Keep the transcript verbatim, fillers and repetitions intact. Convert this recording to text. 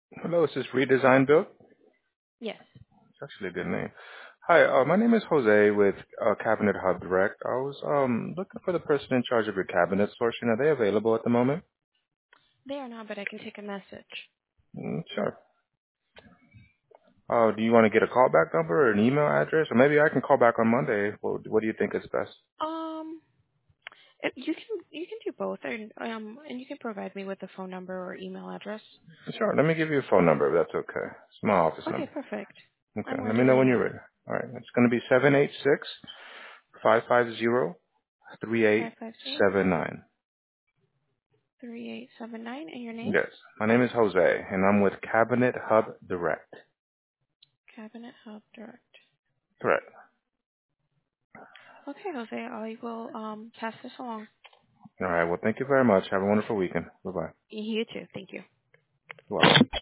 Hello, this is Redesign Build. Yes, It's actually a good name. Hi, uh, my name is Jose with uh, Cabinet Hub Direct. I was um, looking for the person in charge of your cabinet sourcing. Are they available at the moment? they are not, but I can take a message. Mm, sure. Uh, do you want to get a callback number or an email address? Or maybe I can call back on Monday. What, what do you think is best? Um, it- you can you can do both, and um, and you can provide me with a phone number or email address. Sure. Let me give you a phone number if that's okay. It's my office Okay, number. perfect. Okay. I'm Let me ready know when when you you're are. ready. All right. It's going to be seven eight six five five zero three eight Five five zero seven nine. three eight seven nine, and your name? Yes. My name is Jose, and I'm with Cabinet Hub Direct. Cabinet Hub Direct. Correct. Okay, Jose, I will um pass this along. All right. Well, thank you very much. Have a wonderful weekend. Bye-bye. You too. Thank you. You're welcome.